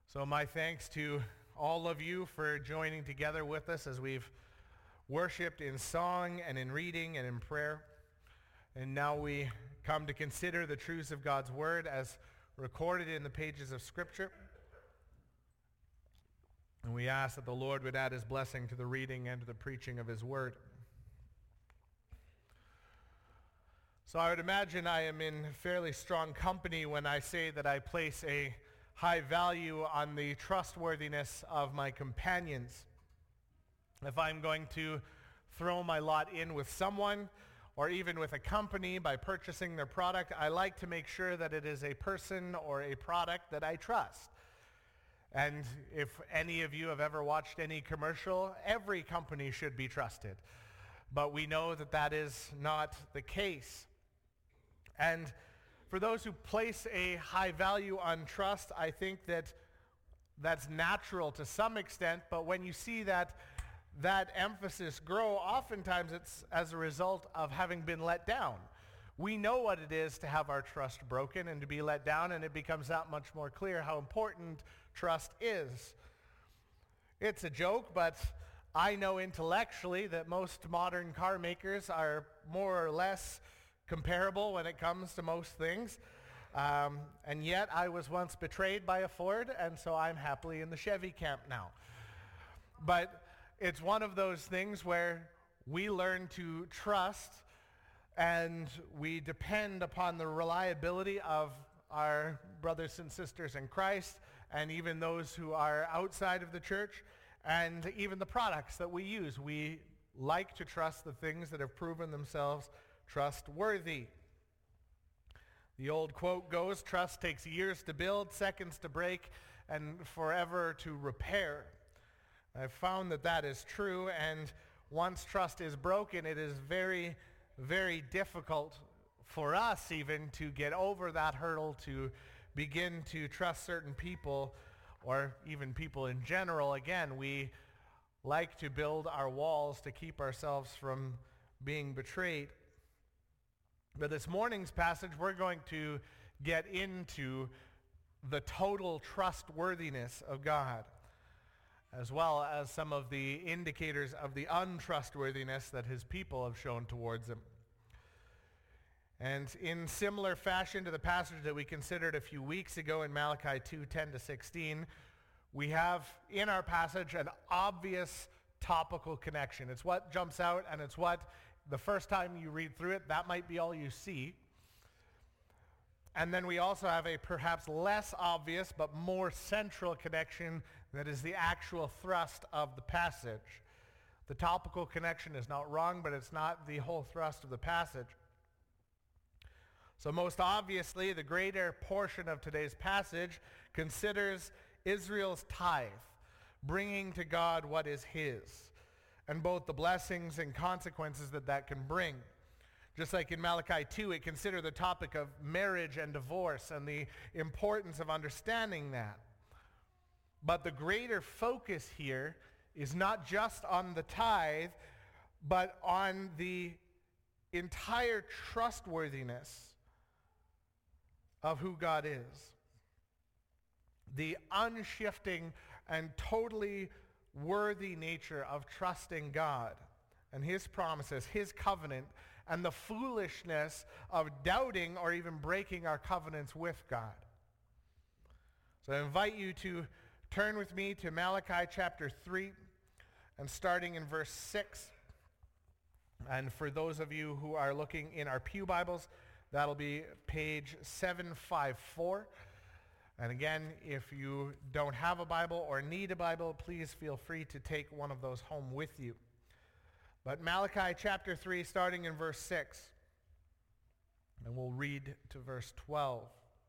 So my thanks to all of you for joining together with us as we've worshiped in song and in reading and in prayer. And now we come to consider the truths of God's Word as recorded in the pages of Scripture. And we ask that the Lord would add his blessing to the reading and to the preaching of his Word. So I would imagine I am in fairly strong company when I say that I place a high value on the trustworthiness of my companions. If I'm going to throw my lot in with someone or even with a company by purchasing their product, I like to make sure that it is a person or a product that I trust. And if any of you have ever watched any commercial, every company should be trusted. But we know that that is not the case. And for those who place a high value on trust, I think that that's natural to some extent, but when you see that emphasis grow, oftentimes it's as a result of having been let down. We know what it is to have our trust broken and to be let down, and it becomes that much more clear how important trust is. It's a joke, but I know intellectually that most modern car makers are more or less comparable when it comes to most things. And yet I was once betrayed by a Ford, and so I'm happily in the Chevy camp now. But it's one of those things where we learn to trust and we depend upon the reliability of our brothers and sisters in Christ and even those who are outside of the church and even the products that we use. We like to trust the things that have proven themselves trustworthy. The old quote goes, trust takes years to build, seconds to break, and forever to repair. I've found that that is true, and once trust is broken, it is very, very difficult for us even to get over that hurdle to begin to trust certain people or even people in general. Again, we like to build our walls to keep ourselves from being betrayed. But this morning's passage, we're going to get into the total trustworthiness of God, as well as some of the indicators of the untrustworthiness that his people have shown towards him. And in similar fashion to the passage that we considered a few weeks ago in Malachi 2:10-16, we have in our passage an obvious topical connection. It's what jumps out, and it's what the first time you read through it, that might be all you see. And then we also have a perhaps less obvious but more central connection that is the actual thrust of the passage. The topical connection is not wrong, but it's not the whole thrust of the passage. So most obviously, the greater portion of today's passage considers Israel's tithe, bringing to God what is his, and both the blessings and consequences that that can bring. Just like in Malachi 2, it considered the topic of marriage and divorce and the importance of understanding that. But the greater focus here is not just on the tithe, but on the entire trustworthiness of who God is. The unshifting and totally worthy nature of trusting God and his promises, his covenant, and the foolishness of doubting or even breaking our covenants with God. So I invite you to turn with me to Malachi chapter 3 and starting in verse 6. And for those of you who are looking in our Pew Bibles, that'll be page 754. And again, if you don't have a Bible or need a Bible, please feel free to take one of those home with you. But Malachi chapter 3, starting in verse 6, and we'll read to verse 12.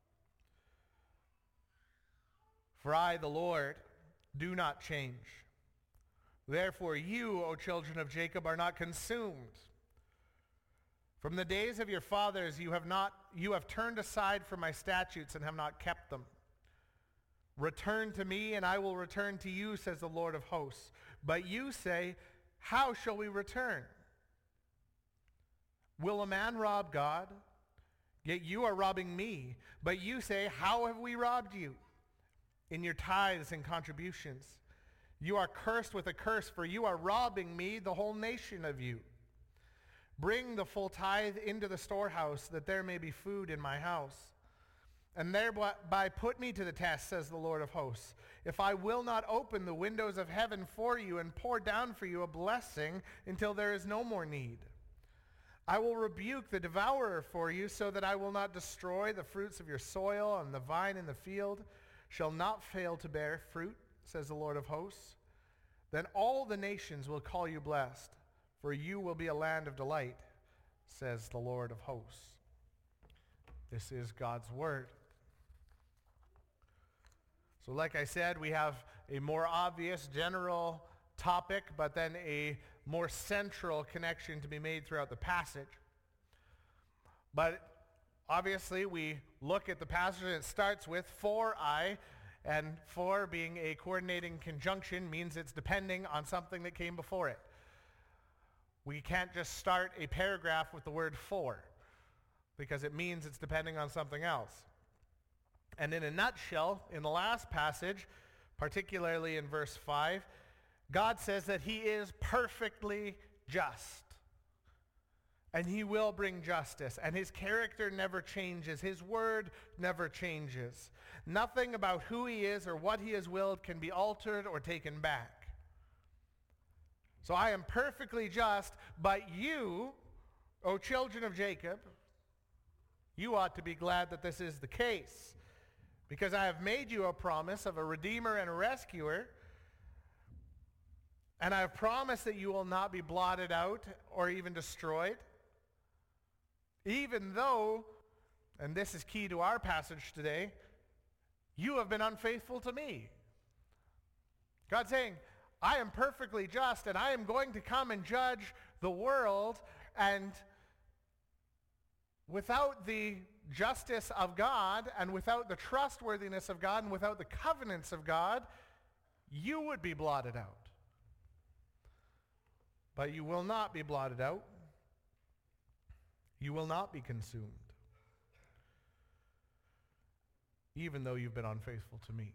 For I, the Lord, do not change. Therefore you, O children of Jacob, are not consumed. From the days of your fathers you have turned aside from my statutes and have not kept them. Return to me, and I will return to you, says the Lord of hosts. But you say, how shall we return? Will a man rob God? Yet you are robbing me. But you say, how have we robbed you? in your tithes and contributions. You are cursed with a curse, for you are robbing me, the whole nation, of you. Bring the full tithe into the storehouse, that there may be food in my house. And thereby put me to the test, says the Lord of hosts, if I will not open the windows of heaven for you and pour down for you a blessing until there is no more need. I will rebuke the devourer for you, so that I will not destroy the fruits of your soil, and the vine in the field shall not fail to bear fruit, says the Lord of hosts. Then all the nations will call you blessed, for you will be a land of delight, says the Lord of hosts. This is God's word. So like I said, we have a more obvious general topic, but then a more central connection to be made throughout the passage. But obviously we look at the passage and it starts with for I, and for being a coordinating conjunction means it's depending on something that came before it. We can't just start a paragraph with the word for, because it means it's depending on something else. And in a nutshell, in the last passage, particularly in verse 5, God says that he is perfectly just. And he will bring justice. And his character never changes. His word never changes. Nothing about who he is or what he has willed can be altered or taken back. So I am perfectly just, but you, O children of Jacob, you ought to be glad that this is the case, because I have made you a promise of a redeemer and a rescuer, and I have promised that you will not be blotted out or even destroyed, even though, and this is key to our passage today, you have been unfaithful to me. God's saying, I am perfectly just, and I am going to come and judge the world, and without the justice of God, and without the trustworthiness of God, and without the covenants of God, you would be blotted out. But you will not be blotted out. You will not be consumed, even though you've been unfaithful to me.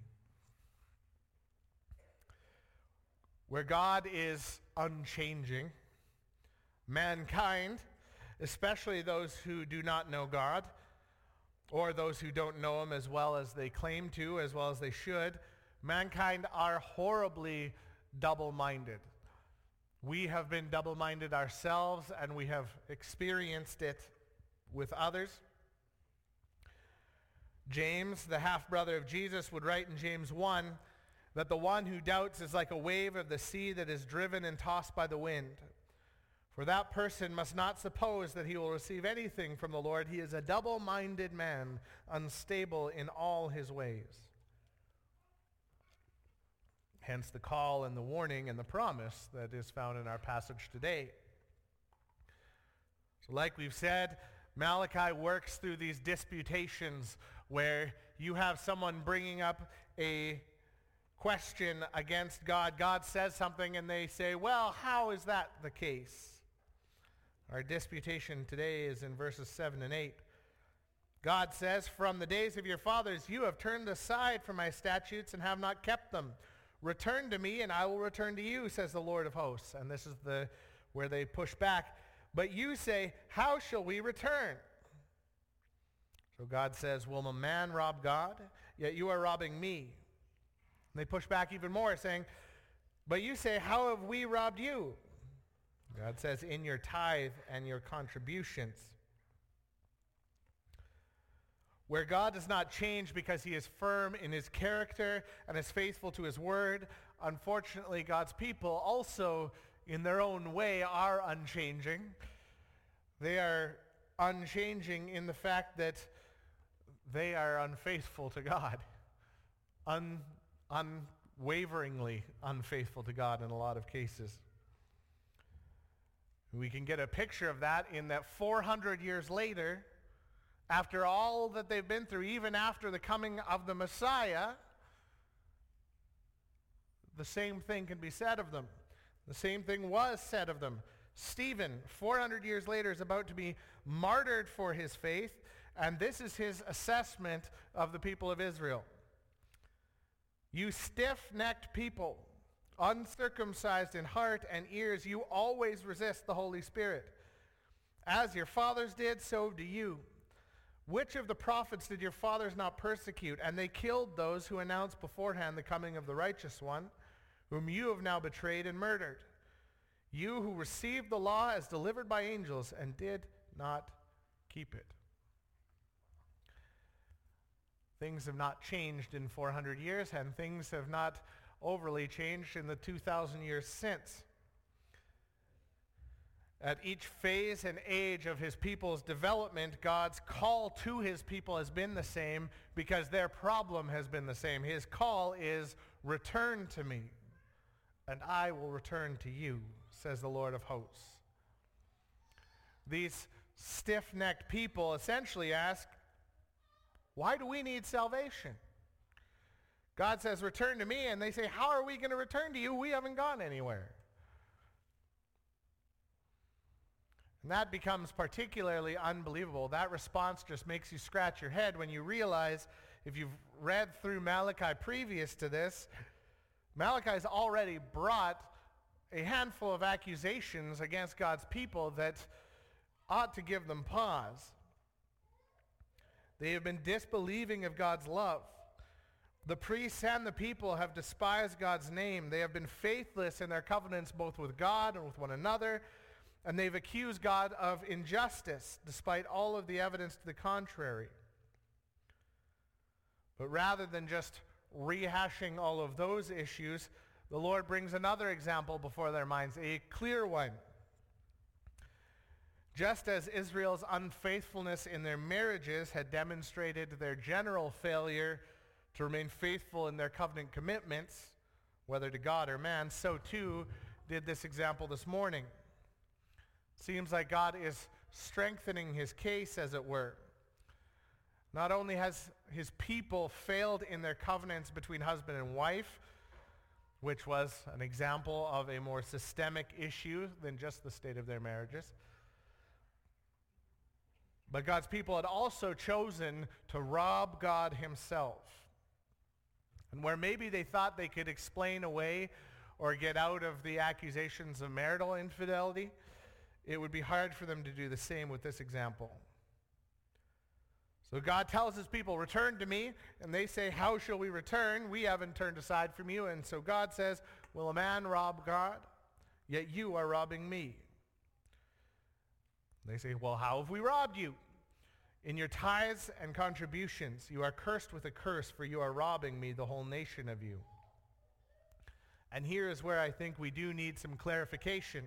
Where God is unchanging, mankind, especially those who do not know God, or those who don't know him as well as they claim to, as well as they should, mankind are horribly double-minded. We have been double-minded ourselves, and we have experienced it with others. James, the half-brother of Jesus, would write in James 1 that the one who doubts is like a wave of the sea that is driven and tossed by the wind. For that person must not suppose that he will receive anything from the Lord. He is a double-minded man, unstable in all his ways. Hence the call and the warning and the promise that is found in our passage today. So like we've said, Malachi works through these disputations where you have someone bringing up a question against God. God says something and they say, well, how is that the case? Our disputation today is in verses 7 and 8. God says, from the days of your fathers you have turned aside from my statutes and have not kept them. Return to me and I will return to you, says the Lord of hosts. And this is where they push back. But you say, how shall we return? So God says, will a man rob God? Yet you are robbing me. And they push back even more, saying, but you say, how have we robbed you? God says, in your tithe and your contributions. Where God does not change because he is firm in his character and is faithful to his word, unfortunately, God's people also, in their own way, are unchanging. They are unchanging in the fact that they are unfaithful to God. Unwaveringly unfaithful to God in a lot of cases. We can get a picture of that in that 400 years later, after all that they've been through, even after the coming of the Messiah, the same thing can be said of them. The same thing was said of them. Stephen, 400 years later, is about to be martyred for his faith, and this is his assessment of the people of Israel. You stiff-necked people, uncircumcised in heart and ears, you always resist the Holy Spirit. As your fathers did, so do you. Which of the prophets did your fathers not persecute? And they killed those who announced beforehand the coming of the righteous one, whom you have now betrayed and murdered. You who received the law as delivered by angels and did not keep it. Things have not changed in 400 years, and things have not overly changed in the 2,000 years since. At each phase and age of his people's development, God's call to his people has been the same because their problem has been the same. His call is, return to me, and I will return to you, says the Lord of hosts. These stiff-necked people essentially ask, why do we need salvation? God says, return to me, and they say, how are we going to return to you? We haven't gone anywhere. And that becomes particularly unbelievable. That response just makes you scratch your head when you realize, if you've read through Malachi previous to this, Malachi's already brought a handful of accusations against God's people that ought to give them pause. They have been disbelieving of God's love. The priests and the people have despised God's name. They have been faithless in their covenants both with God and with one another. And they've accused God of injustice, despite all of the evidence to the contrary. But rather than just rehashing all of those issues, the Lord brings another example before their minds, a clear one. Just as Israel's unfaithfulness in their marriages had demonstrated their general failure to remain faithful in their covenant commitments, whether to God or man, so too did this example this morning. Seems like God is strengthening his case, as it were. Not only has his people failed in their covenants between husband and wife, which was an example of a more systemic issue than just the state of their marriages, but God's people had also chosen to rob God himself. And where maybe they thought they could explain away or get out of the accusations of marital infidelity, it would be hard for them to do the same with this example. So God tells his people, return to me, and they say, how shall we return? We haven't turned aside from you. And so God says, will a man rob God? Yet you are robbing me. They say, well, how have we robbed you? In your tithes and contributions, you are cursed with a curse, for you are robbing me, the whole nation of you. And here is where I think we do need some clarification.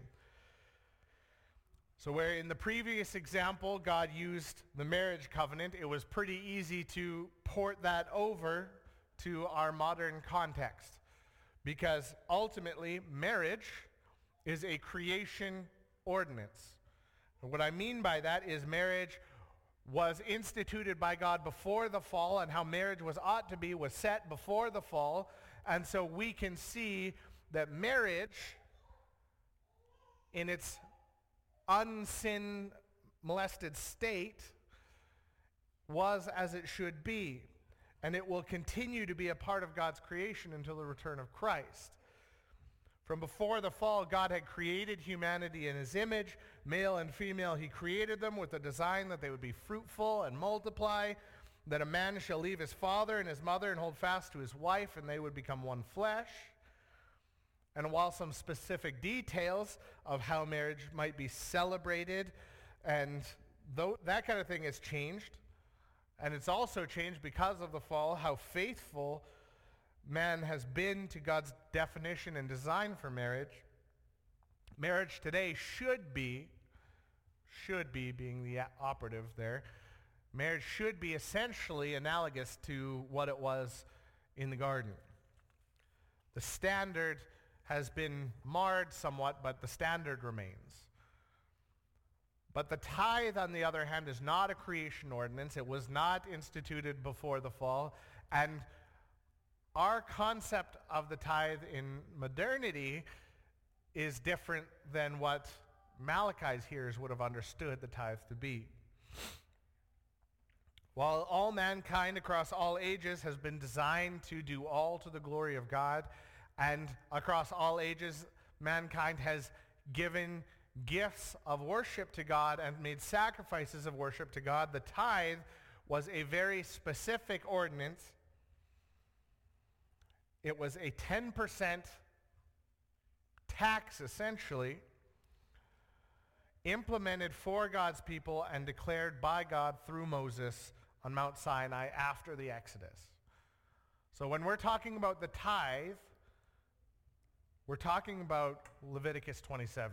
So where in the previous example, God used the marriage covenant, it was pretty easy to port that over to our modern context. Because ultimately, marriage is a creation ordinance. And what I mean by that is marriage was instituted by God before the fall, and how marriage ought to be was set before the fall. And so we can see that marriage in its unsin molested state was as it should be, and it will continue to be a part of God's creation until the return of Christ. From before the fall, God had created humanity in his image, male and female. He created them with the design that they would be fruitful and multiply, that a man shall leave his father and his mother and hold fast to his wife, and they would become one flesh. And while some specific details of how marriage might be celebrated, and that kind of thing has changed, and it's also changed because of the fall, how faithful man has been to God's definition and design for marriage. Marriage today should be being the operative there, marriage should be essentially analogous to what it was in the garden. The standard has been marred somewhat, but the standard remains. But the tithe, on the other hand, is not a creation ordinance. It was not instituted before the fall. And our concept of the tithe in modernity is different than what Malachi's hearers would have understood the tithe to be. While all mankind across all ages has been designed to do all to the glory of God, and across all ages mankind has given gifts of worship to God and made sacrifices of worship to God, the tithe was a very specific ordinance. It was a 10% tax, essentially, implemented for God's people and declared by God through Moses on Mount Sinai after the Exodus. So when we're talking about the tithe, we're talking about Leviticus 27.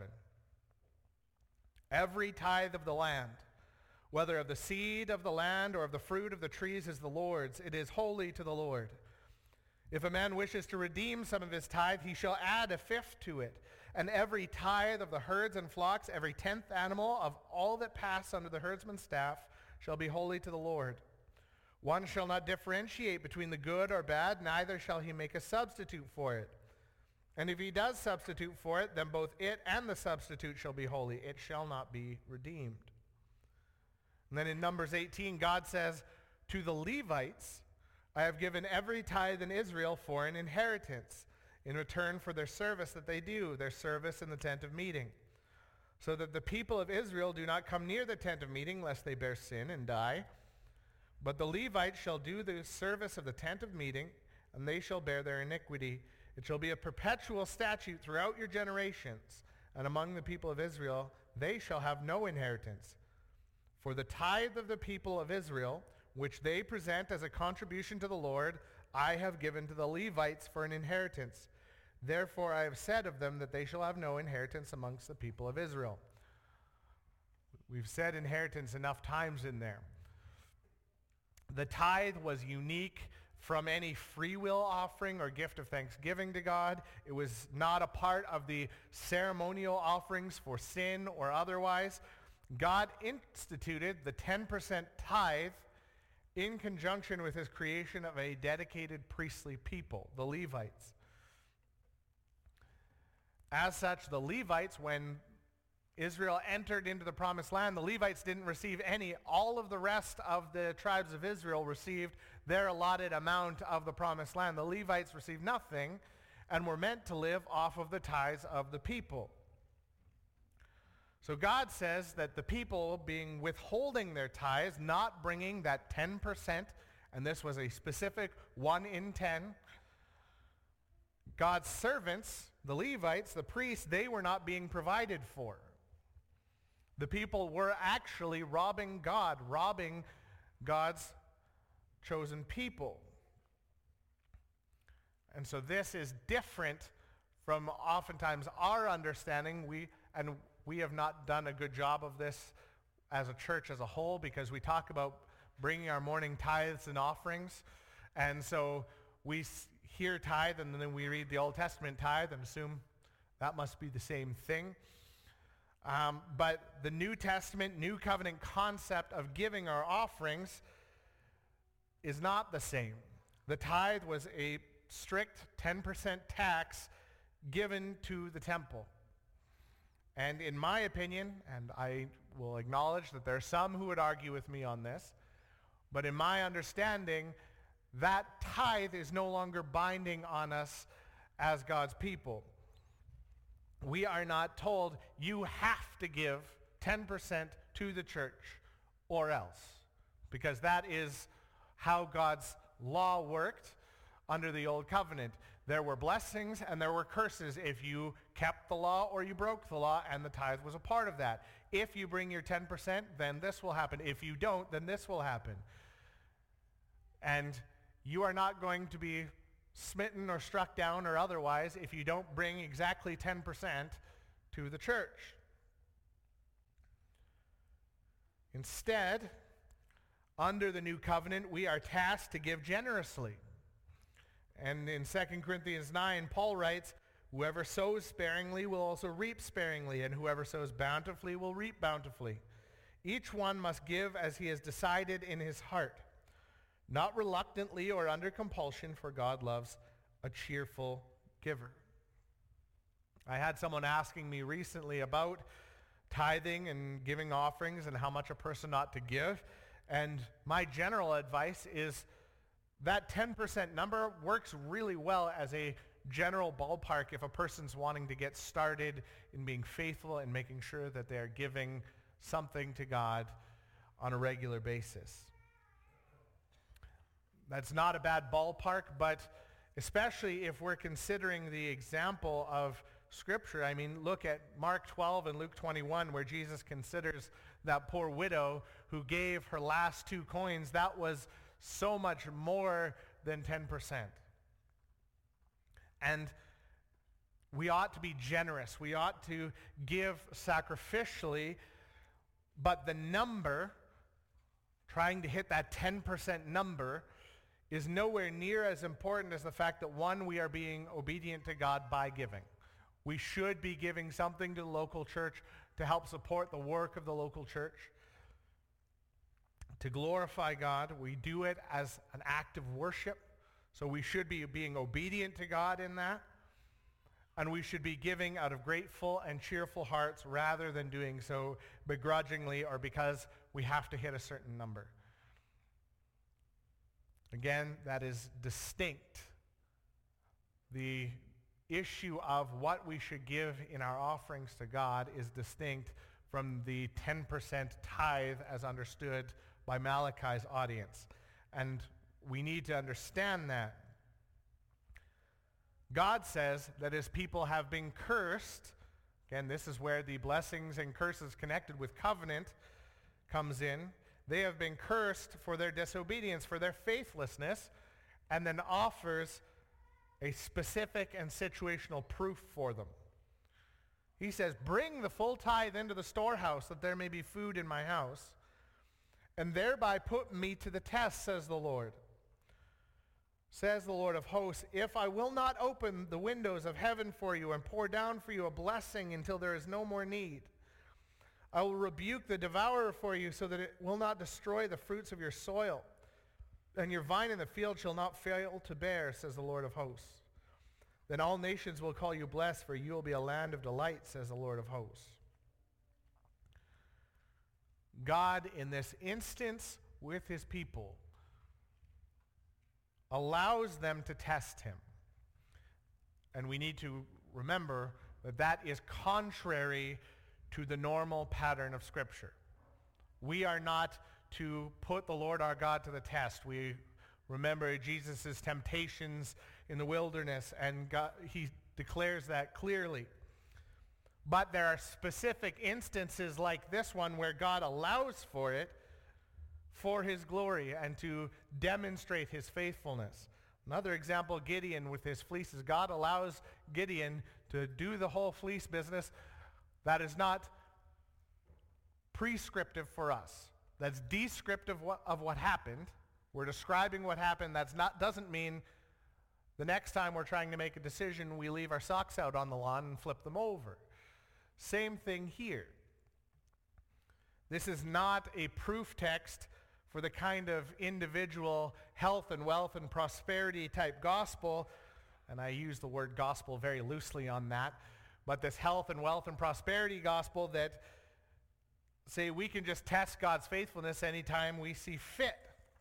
Every tithe of the land, whether of the seed of the land or of the fruit of the trees, is the Lord's. It is holy to the Lord. If a man wishes to redeem some of his tithe, he shall add a fifth to it. And every tithe of the herds and flocks, every 10th animal of all that pass under the herdsman's staff, shall be holy to the Lord. One shall not differentiate between the good or bad, neither shall he make a substitute for it. And if he does substitute for it, then both it and the substitute shall be holy. It shall not be redeemed. And then in Numbers 18, God says, to the Levites, I have given every tithe in Israel for an inheritance in return for their service that they do, their service in the tent of meeting, so that the people of Israel do not come near the tent of meeting lest they bear sin and die. But the Levites shall do the service of the tent of meeting, and they shall bear their iniquity. It shall be a perpetual statute throughout your generations, and among the people of Israel they shall have no inheritance. For the tithe of the people of Israel, which they present as a contribution to the Lord, I have given to the Levites for an inheritance. Therefore I have said of them that they shall have no inheritance amongst the people of Israel. We've said inheritance enough times in there. The tithe was unique from any free will offering or gift of thanksgiving to God. It was not a part of the ceremonial offerings for sin or otherwise. God instituted the 10% tithe in conjunction with his creation of a dedicated priestly people, the Levites. As such, the Levites, when Israel entered into the promised land, the Levites didn't receive any. All of the rest of the tribes of Israel received their allotted amount of the promised land. The Levites received nothing and were meant to live off of the tithes of the people. So God says that the people being withholding their tithes, not bringing that 10%, and this was a specific 1 in 10, God's servants, the Levites, the priests, they were not being provided for. The people were actually robbing God, robbing God's chosen people. And so this is different from oftentimes our understanding. We have not done a good job of this as a church as a whole, because we talk about bringing our morning tithes and offerings. And so we hear tithe and then we read the Old Testament tithe and assume that must be the same thing. But the New Testament, New Covenant concept of giving our offerings is not the same. The tithe was a strict 10% tax given to the temple. And in my opinion, and I will acknowledge that there are some who would argue with me on this, but in my understanding, that tithe is no longer binding on us as God's people. We are not told you have to give 10% to the church or else, because that is how God's law worked under the Old Covenant. There were blessings and there were curses if you kept the law or you broke the law, and the tithe was a part of that. If you bring your 10%, then this will happen. If you don't, then this will happen. And you are not going to be smitten or struck down or otherwise if you don't bring exactly 10% to the church. Instead, under the new covenant, we are tasked to give generously. And in 2 Corinthians 9, Paul writes, whoever sows sparingly will also reap sparingly, and whoever sows bountifully will reap bountifully. Each one must give as he has decided in his heart, not reluctantly or under compulsion, for God loves a cheerful giver. I had someone asking me recently about tithing and giving offerings and how much a person ought to give. And my general advice is that 10% number works really well as a general ballpark if a person's wanting to get started in being faithful and making sure that they're giving something to God on a regular basis. That's not a bad ballpark, but especially if we're considering the example of Scripture. I mean, look at Mark 12 and Luke 21, where Jesus considers that poor widow who gave her last 2 coins. That was so much more than 10%. And we ought to be generous. We ought to give sacrificially, but the number, trying to hit that 10% number, is nowhere near as important as the fact that, one, we are being obedient to God by giving. We should be giving something to the local church to help support the work of the local church, to glorify God. We do it as an act of worship, so we should be being obedient to God in that, and we should be giving out of grateful and cheerful hearts rather than doing so begrudgingly or because we have to hit a certain number. Again, that is distinct. The issue of what we should give in our offerings to God is distinct from the 10% tithe as understood by Malachi's audience. And we need to understand that. God says that his people have been cursed. Again, this is where the blessings and curses connected with covenant comes in. They have been cursed for their disobedience, for their faithlessness, and then offers a specific and situational proof for them. He says, bring the full tithe into the storehouse that there may be food in my house, and thereby put me to the test, says the Lord. Says the Lord of hosts, if I will not open the windows of heaven for you and pour down for you a blessing until there is no more need, I will rebuke the devourer for you so that it will not destroy the fruits of your soil, and your vine in the field shall not fail to bear, says the Lord of hosts. Then all nations will call you blessed, for you will be a land of delight, says the Lord of hosts. God, in this instance with his people, allows them to test him. And we need to remember that that is contrary to the normal pattern of Scripture. We are not to put the Lord our God to the test. We remember Jesus' temptations in the wilderness, and God, he declares that clearly. But there are specific instances like this one where God allows for it for his glory and to demonstrate his faithfulness. Another example, Gideon with his fleeces. God allows Gideon to do the whole fleece business. That is not prescriptive for us. That's descriptive of what happened. We're describing what happened. Doesn't mean the next time we're trying to make a decision, we leave our socks out on the lawn and flip them over. Same thing here. This is not a proof text for the kind of individual health and wealth and prosperity type gospel, and I use the word gospel very loosely on that, but this health and wealth and prosperity gospel that say we can just test God's faithfulness anytime we see fit.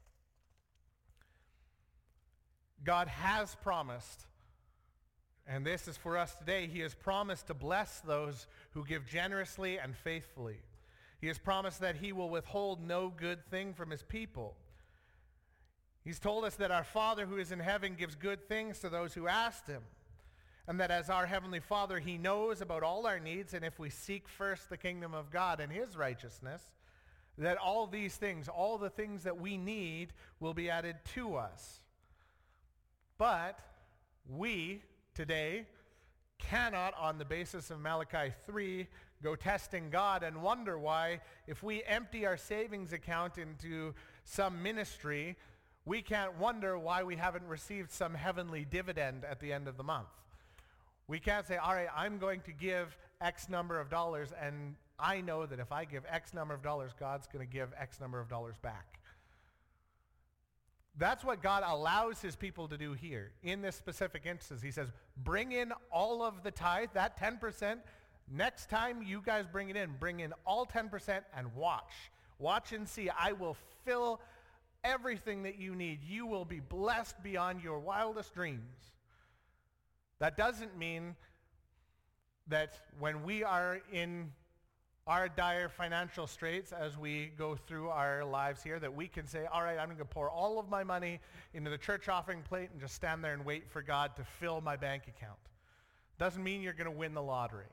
God has promised, and this is for us today, he has promised to bless those who give generously and faithfully. He has promised that he will withhold no good thing from his people. He's told us that our Father who is in heaven gives good things to those who ask him, and that as our Heavenly Father, he knows about all our needs, and if we seek first the kingdom of God and his righteousness, that all these things, all the things that we need, will be added to us. But we today cannot, on the basis of Malachi 3, go testing God and wonder why, if we empty our savings account into some ministry, we can't wonder why we haven't received some heavenly dividend at the end of the month. We can't say, all right, I'm going to give X number of dollars, and I know that if I give X number of dollars, God's going to give X number of dollars back. That's what God allows his people to do here. In this specific instance, he says, bring in all of the tithe, that 10%. Next time you guys bring it in, bring in all 10% and watch. Watch and see. I will fill everything that you need. You will be blessed beyond your wildest dreams. That doesn't mean that when we are in our dire financial straits as we go through our lives here, that we can say, all right, I'm going to pour all of my money into the church offering plate and just stand there and wait for God to fill my bank account. Doesn't mean you're going to win the lottery.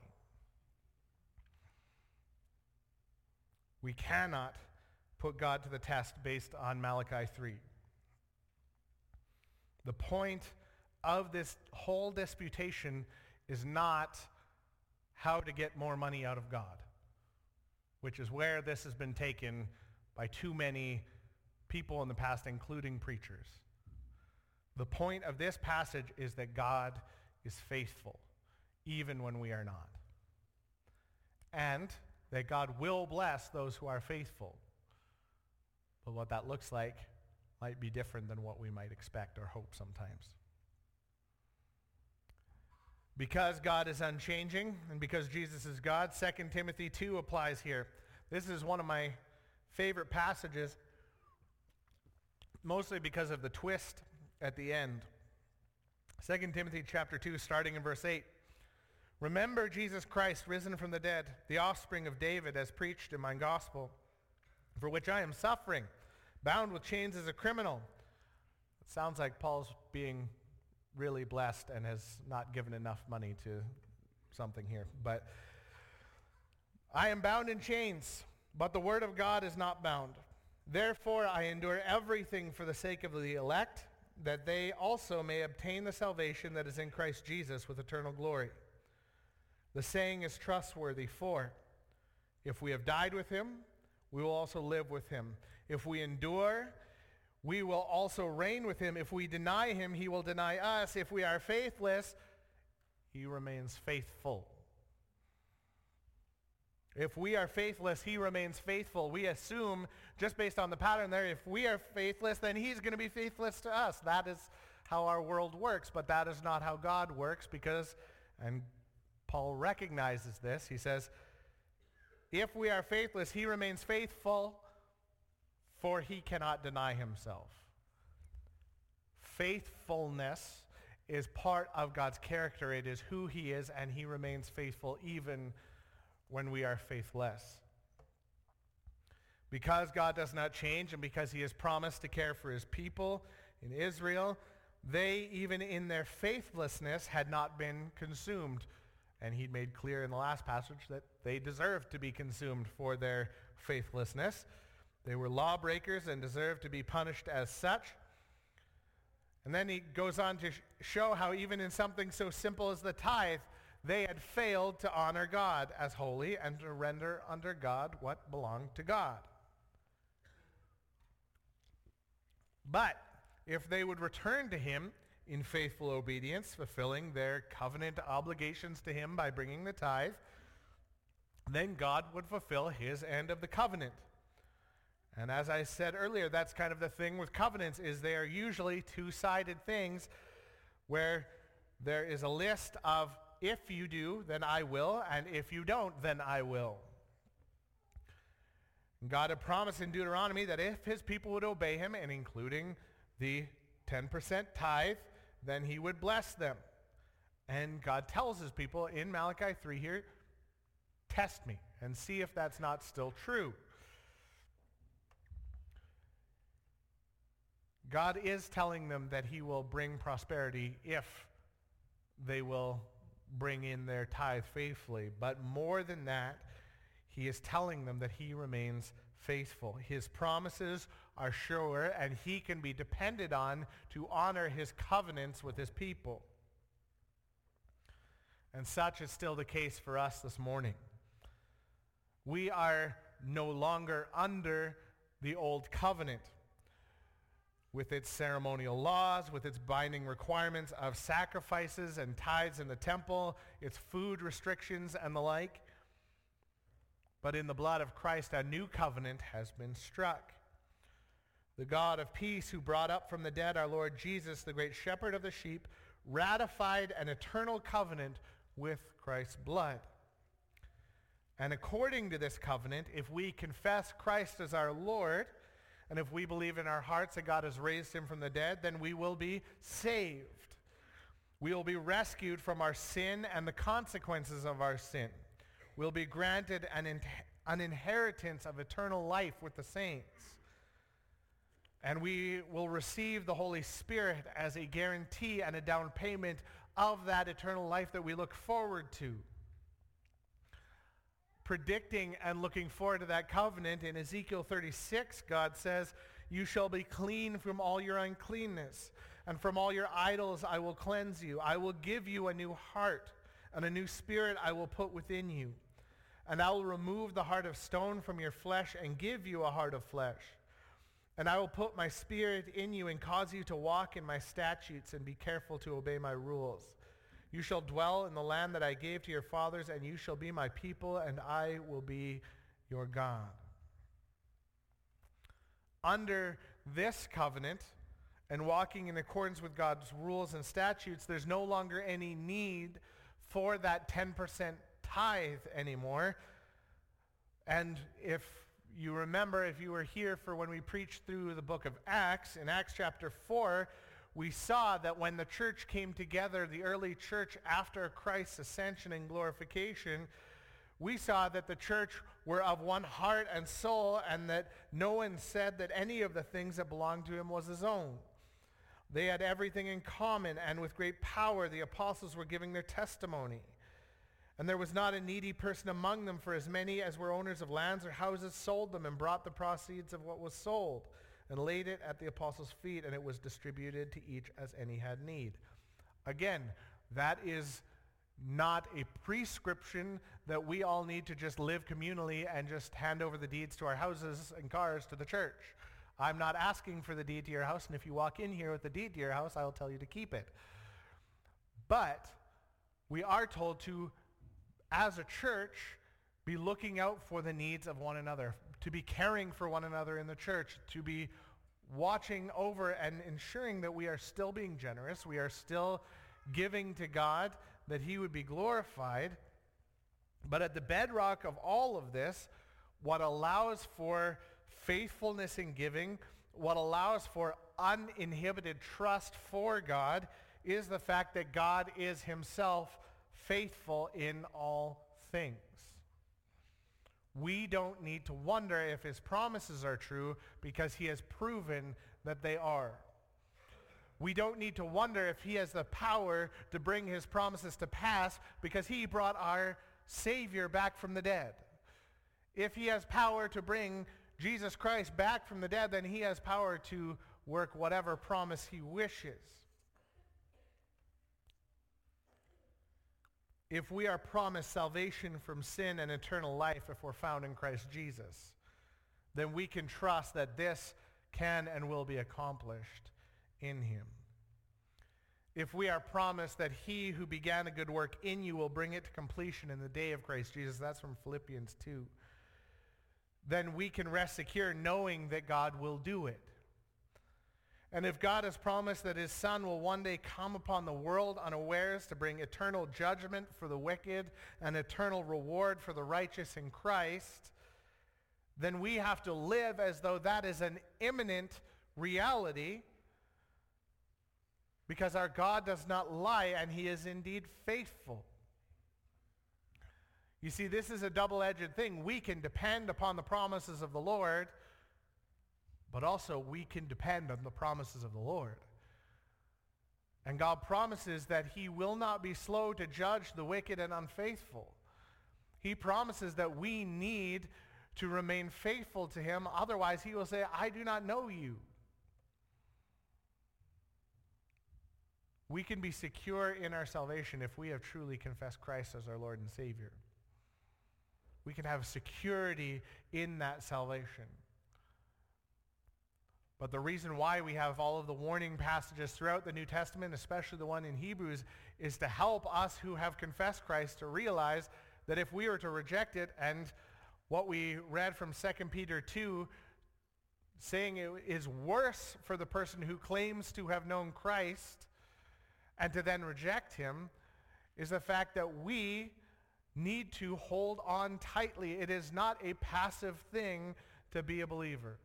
We cannot put God to the test based on Malachi 3. The point of this whole disputation is not how to get more money out of God, which is where this has been taken by too many people in the past, including preachers. The point of this passage is that God is faithful, even when we are not. And that God will bless those who are faithful. But what that looks like might be different than what we might expect or hope sometimes. Because God is unchanging and because Jesus is God, 2 Timothy 2 applies here. This is one of my favorite passages, mostly because of the twist at the end. 2 Timothy chapter 2, starting in verse 8. Remember Jesus Christ, risen from the dead, the offspring of David, as preached in my gospel, for which I am suffering, bound with chains as a criminal. It sounds like Paul's being really blessed and has not given enough money to something here. But I am bound in chains, but the word of God is not bound. Therefore I endure everything for the sake of the elect, that they also may obtain the salvation that is in Christ Jesus with eternal glory. The saying is trustworthy, for if we have died with him, we will also live with him. If we endure, we will also reign with him. If we deny him, he will deny us. If we are faithless, he remains faithful. If we are faithless, he remains faithful. We assume, just based on the pattern there, if we are faithless, then he's going to be faithless to us. That is how our world works, but that is not how God works, because, and Paul recognizes this, he says, if we are faithless, he remains faithful, for he cannot deny himself. Faithfulness is part of God's character. It is who he is, and he remains faithful even when we are faithless. Because God does not change, and because he has promised to care for his people in Israel, they, even in their faithlessness, had not been consumed. And he made clear in the last passage that they deserved to be consumed for their faithlessness. They were lawbreakers and deserved to be punished as such. And then he goes on to show how even in something so simple as the tithe, they had failed to honor God as holy and to render unto God what belonged to God. But if they would return to him in faithful obedience, fulfilling their covenant obligations to him by bringing the tithe, then God would fulfill his end of the covenant. And as I said earlier, that's kind of the thing with covenants, is they are usually two-sided things where there is a list of, if you do, then I will, and if you don't, then I will. God had promised in Deuteronomy that if his people would obey him, and including the 10% tithe, then he would bless them. And God tells his people in Malachi 3 here, test me and see if that's not still true. God is telling them that he will bring prosperity if they will bring in their tithe faithfully. But more than that, he is telling them that he remains faithful. His promises are sure, and he can be depended on to honor his covenants with his people. And such is still the case for us this morning. We are no longer under the old covenant with its ceremonial laws, with its binding requirements of sacrifices and tithes in the temple, its food restrictions and the like. But in the blood of Christ, a new covenant has been struck. The God of peace, who brought up from the dead our Lord Jesus, the great shepherd of the sheep, ratified an eternal covenant with Christ's blood. And according to this covenant, if we confess Christ as our Lord, and if we believe in our hearts that God has raised him from the dead, then we will be saved. We will be rescued from our sin and the consequences of our sin. We'll be granted an inheritance of eternal life with the saints. And we will receive the Holy Spirit as a guarantee and a down payment of that eternal life that we look forward to. Predicting and looking forward to that covenant, in Ezekiel 36, God says, "You shall be clean from all your uncleanness, and from all your idols I will cleanse you. I will give you a new heart, and a new spirit I will put within you. And I will remove the heart of stone from your flesh and give you a heart of flesh. And I will put my spirit in you and cause you to walk in my statutes and be careful to obey my rules. You shall dwell in the land that I gave to your fathers, and you shall be my people, and I will be your God." Under this covenant and walking in accordance with God's rules and statutes, there's no longer any need for that 10% tithe anymore. And if you remember, if you were here for when we preached through the book of Acts, in Acts chapter 4, we saw that when the church came together, the early church after Christ's ascension and glorification, we saw that the church were of one heart and soul, and that no one said that any of the things that belonged to him was his own. They had everything in common, and with great power the apostles were giving their testimony. And there was not a needy person among them, for as many as were owners of lands or houses sold them and brought the proceeds of what was sold and laid it at the apostles' feet, and it was distributed to each as any had need. Again, that is not a prescription that we all need to just live communally and just hand over the deeds to our houses and cars to the church. I'm not asking for the deed to your house, and if you walk in here with the deed to your house, I will tell you to keep it. But we are told to, as a church, be looking out for the needs of one another, to be caring for one another in the church, to be watching over and ensuring that we are still being generous, we are still giving to God, that he would be glorified. But at the bedrock of all of this, what allows for faithfulness in giving, what allows for uninhibited trust for God, is the fact that God is himself faithful in all things. We don't need to wonder if his promises are true, because he has proven that they are. We don't need to wonder if he has the power to bring his promises to pass, because he brought our Savior back from the dead. If he has power to bring Jesus Christ back from the dead, then he has power to work whatever promise he wishes. If we are promised salvation from sin and eternal life if we're found in Christ Jesus, then we can trust that this can and will be accomplished in him. If we are promised that he who began a good work in you will bring it to completion in the day of Christ Jesus, that's from Philippians 2, then we can rest secure knowing that God will do it. And if God has promised that his Son will one day come upon the world unawares to bring eternal judgment for the wicked and eternal reward for the righteous in Christ, then we have to live as though that is an imminent reality, because our God does not lie, and he is indeed faithful. You see, this is a double-edged thing. We can depend upon the promises of the Lord, but also we can depend on the promises of the Lord. And God promises that he will not be slow to judge the wicked and unfaithful. He promises that we need to remain faithful to him. Otherwise, he will say, "I do not know you." We can be secure in our salvation if we have truly confessed Christ as our Lord and Savior. We can have security in that salvation. But the reason why we have all of the warning passages throughout the New Testament, especially the one in Hebrews, is to help us who have confessed Christ to realize that if we were to reject it, and what we read from 2 Peter 2, saying it is worse for the person who claims to have known Christ and to then reject him, is the fact that we need to hold on tightly. It is not a passive thing to be a believer.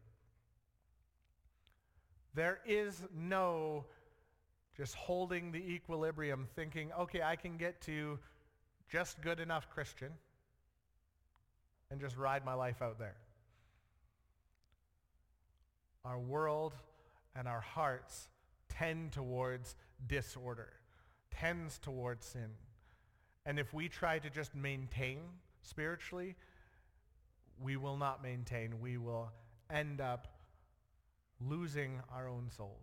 There is no just holding the equilibrium, thinking, okay, I can get to just good enough Christian and just ride my life out there. Our world and our hearts tend towards disorder, tends towards sin. And if we try to just maintain spiritually, we will not maintain. We will end up losing our own souls.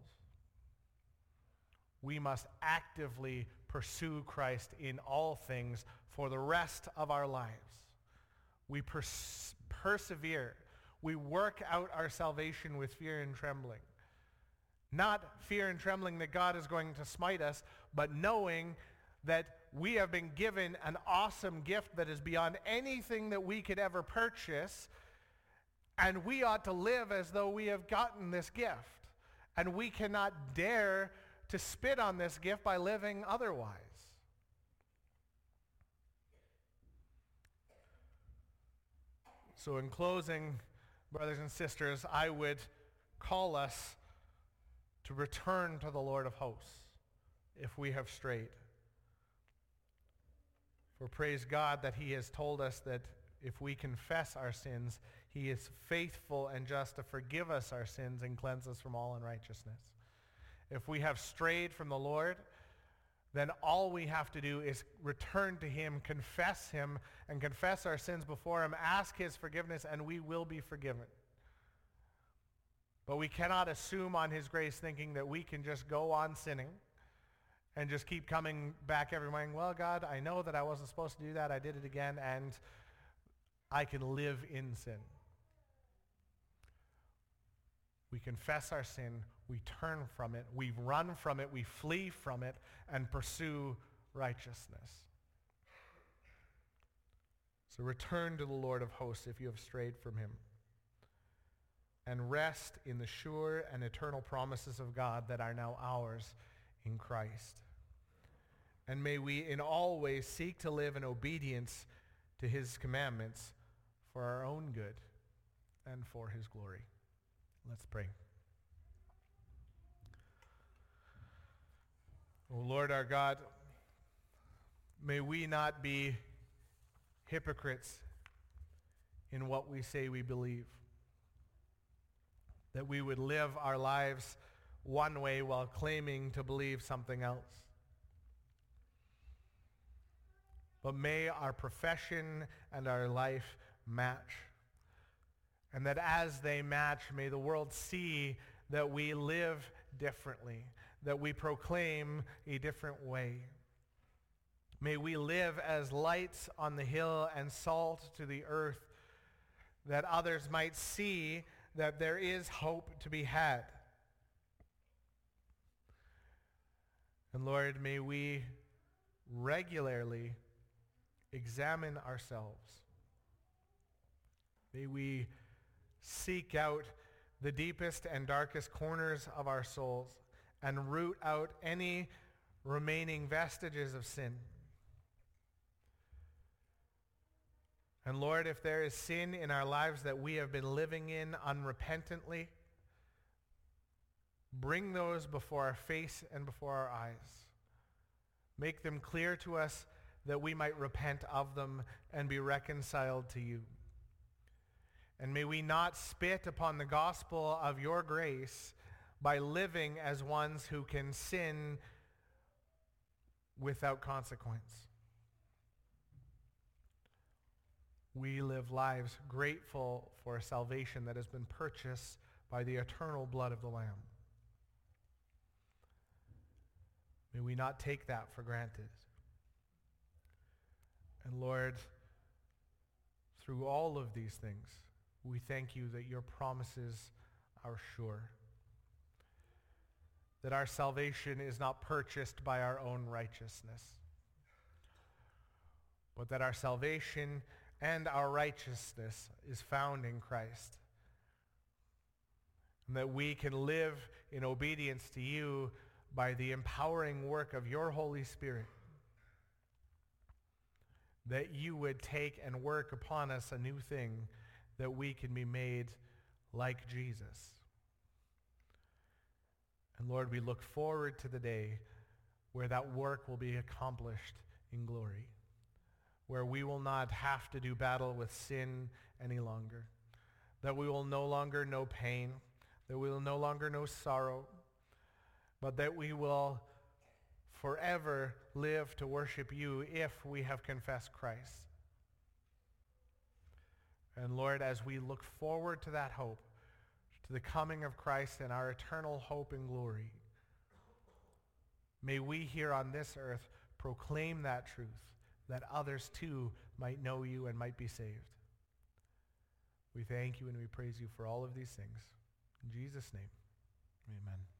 We must actively pursue Christ in all things for the rest of our lives. We persevere. We work out our salvation with fear and trembling. Not fear and trembling that God is going to smite us, but knowing that we have been given an awesome gift that is beyond anything that we could ever purchase, and we ought to live as though we have gotten this gift. And we cannot dare to spit on this gift by living otherwise. So in closing, brothers and sisters, I would call us to return to the Lord of hosts if we have strayed. For praise God that he has told us that if we confess our sins, he is faithful and just to forgive us our sins and cleanse us from all unrighteousness. If we have strayed from the Lord, then all we have to do is return to him, confess him, and confess our sins before him, ask his forgiveness, and we will be forgiven. But we cannot assume on his grace thinking that we can just go on sinning and just keep coming back every morning. Well, God, I know that I wasn't supposed to do that. I did it again, and I can live in sin. We confess our sin, we turn from it, we run from it, we flee from it, and pursue righteousness. So return to the Lord of hosts if you have strayed from him, and rest in the sure and eternal promises of God that are now ours in Christ. And may we in all ways seek to live in obedience to his commandments for our own good and for his glory. Let's pray. O Lord our God, may we not be hypocrites in what we say we believe. That we would live our lives one way while claiming to believe something else. But may our profession and our life match. And that as they match, may the world see that we live differently, that we proclaim a different way. May we live as lights on the hill and salt to the earth, that others might see that there is hope to be had. And Lord, may we regularly examine ourselves. May we seek out the deepest and darkest corners of our souls and root out any remaining vestiges of sin. And Lord, if there is sin in our lives that we have been living in unrepentantly, bring those before our face and before our eyes. Make them clear to us that we might repent of them and be reconciled to you. And may we not spit upon the gospel of your grace by living as ones who can sin without consequence. We live lives grateful for a salvation that has been purchased by the eternal blood of the Lamb. May we not take that for granted. And Lord, through all of these things, we thank you that your promises are sure. That our salvation is not purchased by our own righteousness, but that our salvation and our righteousness is found in Christ. And that we can live in obedience to you by the empowering work of your Holy Spirit. that you would take and work upon us a new thing, that we can be made like Jesus. And Lord, we look forward to the day where that work will be accomplished in glory, where we will not have to do battle with sin any longer, that we will no longer know pain, that we will no longer know sorrow, but that we will forever live to worship you if we have confessed Christ. And Lord, as we look forward to that hope, to the coming of Christ and our eternal hope and glory, may we here on this earth proclaim that truth, that others too might know you and might be saved. We thank you and we praise you for all of these things. In Jesus' name, amen.